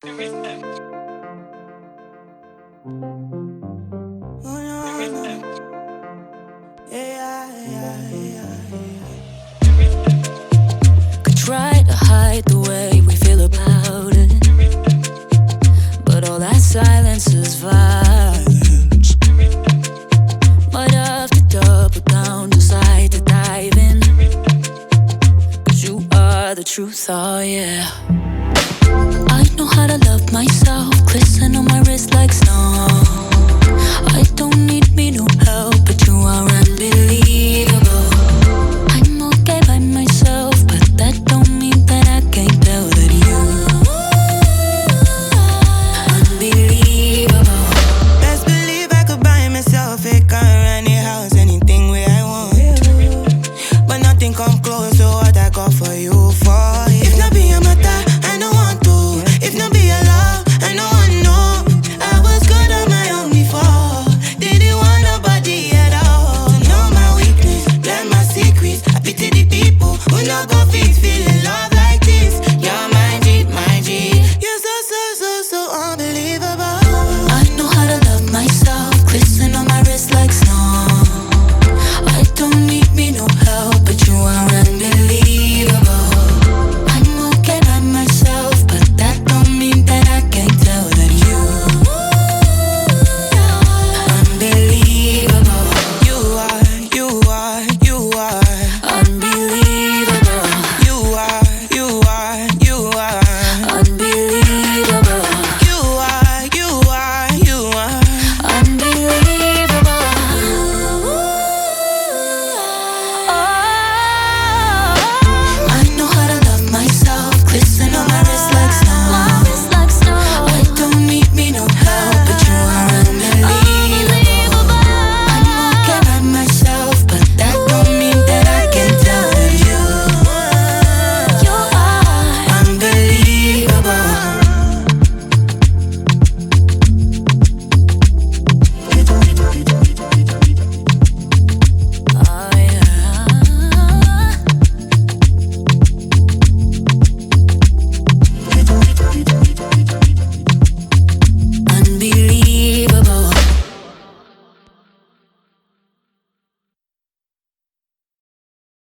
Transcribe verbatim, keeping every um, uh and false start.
Oh, no, no. Yeah, yeah, yeah, yeah. Could try to hide the way we feel about it, but all that silence is violence. Might have to double down, decide to dive in, 'cause you are the truth, oh yeah. I know how to love myself, glisten on my wrist like snow.